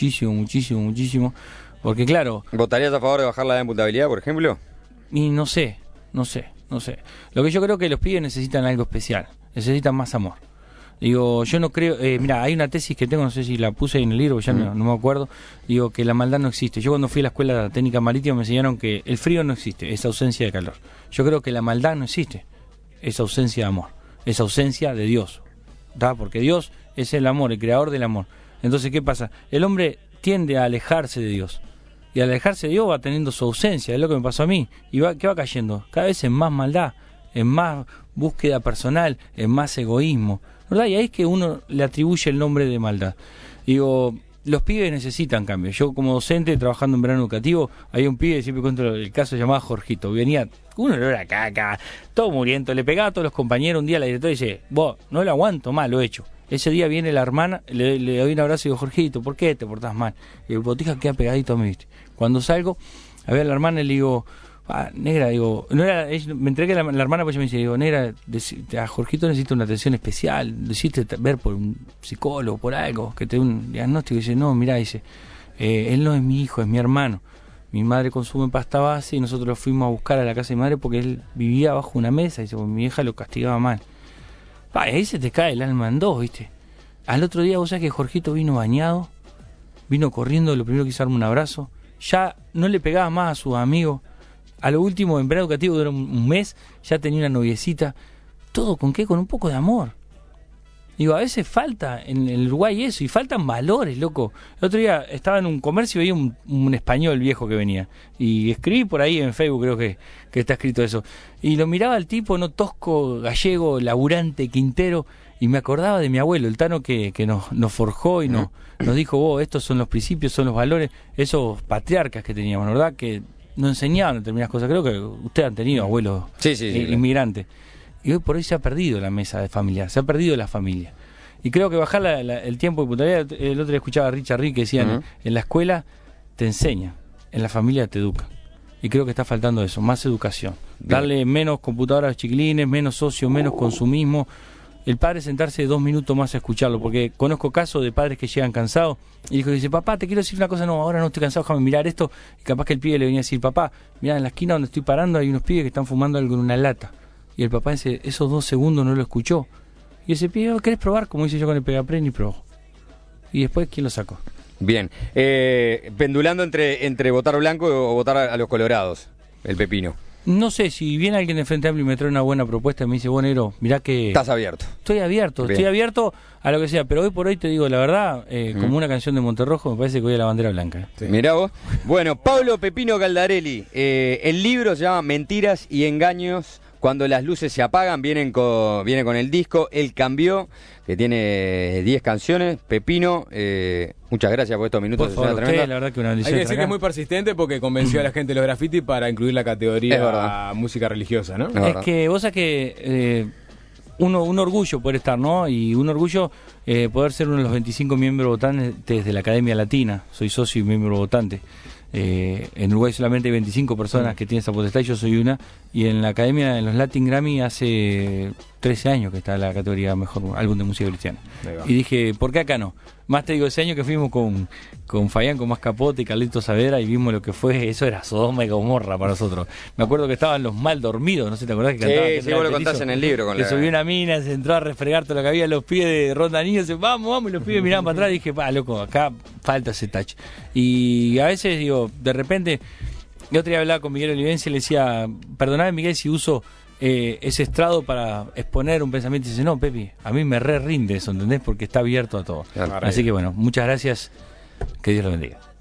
[SPEAKER 3] porque claro...
[SPEAKER 2] ¿Votarías a favor de bajar la edad de imputabilidad, por ejemplo?
[SPEAKER 3] Y no sé. Lo que yo creo que los pibes necesitan algo especial, necesitan más amor. Digo, yo no creo... mira, hay una tesis que tengo, no sé si la puse ahí en el libro, ya no me acuerdo. Digo, que la maldad no existe. Yo cuando fui a la escuela técnica marítima me enseñaron que el frío no existe, es ausencia de calor. Yo creo que la maldad no existe, es ausencia de amor, es ausencia de Dios, ¿tá? Porque Dios es el amor, el creador del amor. Entonces, ¿qué pasa? El hombre tiende a alejarse de Dios. Y al alejarse de Dios va teniendo su ausencia, es lo que me pasó a mí. ¿Y qué va cayendo? Cada vez en más maldad, en más búsqueda personal, en más egoísmo, ¿verdad? Y ahí es que uno le atribuye el nombre de maldad. Digo, los pibes necesitan cambio. Yo como docente, trabajando en verano educativo, había un pibe, siempre cuento el caso, llamado Jorgito. Venía un olor a caca, todo muriendo, le pegaba a todos los compañeros. Un día la directora dice, vos, no lo aguanto más, lo he hecho. Ese día viene la hermana, le doy un abrazo y digo, Jorgito, ¿por qué te portás mal? Y el botija queda pegadito a mí, ¿viste? Cuando salgo, a ver a la hermana y le digo, negra, digo, no era, me entregué a la hermana, pues ella me dice, digo, negra, a Jorgito necesita una atención especial, necesita ver por un psicólogo, por algo, que te dé un diagnóstico. Y dice, no, mirá, dice, él no es mi hijo, es mi hermano. Mi madre consume pasta base y nosotros lo fuimos a buscar a la casa de mi madre porque él vivía bajo una mesa, dice, porque mi vieja lo castigaba mal. Ahí se te cae el alma en dos, ¿viste? Al otro día, vos sabés que Jorgito vino bañado, vino corriendo, lo primero que hizo darme un abrazo, ya no le pegaba más a sus amigos. A lo último, en verano educativo duró un mes, ya tenía una noviecita. ¿Todo con qué? Con un poco de amor. Digo, a veces falta en el Uruguay eso, y faltan valores, loco. El otro día estaba en un comercio y veía un español viejo que venía. Y escribí por ahí en Facebook, creo que está escrito eso. Y lo miraba al tipo, no tosco, gallego, laburante, quintero, y me acordaba de mi abuelo, el Tano que nos forjó y nos dijo, vos, estos son los principios, son los valores, esos patriarcas que teníamos, ¿verdad? Que nos enseñaban determinadas cosas. Creo que ustedes han tenido abuelos inmigrantes. Y hoy por hoy se ha perdido la mesa de familia, se ha perdido la familia. Y creo que bajar el tiempo de puntualidad, el otro día escuchaba a Richard Rick que decían, en la escuela te enseña, en la familia te educa. Y creo que está faltando eso, más educación. Darle menos computadoras a los chiquilines, menos socios, menos consumismo. El padre sentarse 2 minutos más a escucharlo, porque conozco casos de padres que llegan cansados y el hijo dice, papá, te quiero decir una cosa, no, ahora no estoy cansado, déjame mirar esto. Y capaz que el pibe le venía a decir, papá, mirá, en la esquina donde estoy parando hay unos pibes que están fumando algo en una lata. Y el papá dice, esos 2 segundos no lo escuchó. Y ese pibe, ¿querés probar? Como hice yo con el Pegapren, y probó. Y después, ¿quién lo sacó?
[SPEAKER 2] Bien. Pendulando entre votar blanco o votar a los colorados, el pepino.
[SPEAKER 3] No sé, si viene alguien de Frente Amplio y me trae una buena propuesta y me dice, bueno, negro, mirá que...
[SPEAKER 2] Estás abierto.
[SPEAKER 3] Estoy abierto a lo que sea, pero hoy por hoy te digo la verdad, como una canción de Monterrojo, me parece que voy a la bandera blanca.
[SPEAKER 2] Sí. Mirá vos. Bueno, Pablo Pepino Caldarelli, el libro se llama Mentiras y Engaños cuando las luces se apagan, viene con el disco El Cambió, que tiene 10 canciones. Pepino, muchas gracias por estos minutos.
[SPEAKER 3] Por favor, la verdad que una
[SPEAKER 1] hay que decir que es muy persistente porque convenció a la gente de los graffiti para incluir la categoría música religiosa, ¿no?
[SPEAKER 3] Es que vos sabés que un orgullo poder estar, ¿no? Y un orgullo poder ser uno de los 25 miembros votantes de la Academia Latina. Soy socio y miembro votante. En Uruguay solamente hay 25 personas que tienen esa potestad y yo soy una. Y en la Academia, en los Latin Grammy, hace 13 años que está la categoría Mejor Álbum de Música Cristiana. Y dije, ¿por qué acá no? Más te digo, ese año que fuimos con Fabián, con Mascapote y Carlitos Saavedra y vimos lo que fue, eso era Sodoma y Gomorra para nosotros. Me acuerdo que estaban los mal dormidos, no sé, ¿te acordás que cantaban?
[SPEAKER 2] Sí, vos lo contás en el libro.
[SPEAKER 3] Le subió una mina, se entró a refregar todo lo que había, los pies de Ronda Niños, vamos, y los pibes miraban para atrás y dije, loco, acá falta ese touch. Y a veces, digo, de repente, yo otro día hablaba con Miguel Olivencia y le decía, perdoname Miguel si uso ese estrado para exponer un pensamiento, y dice, no, Pepi, a mí me rinde eso, ¿entendés? Porque está abierto a todo. Así que bueno, muchas gracias, que Dios lo bendiga.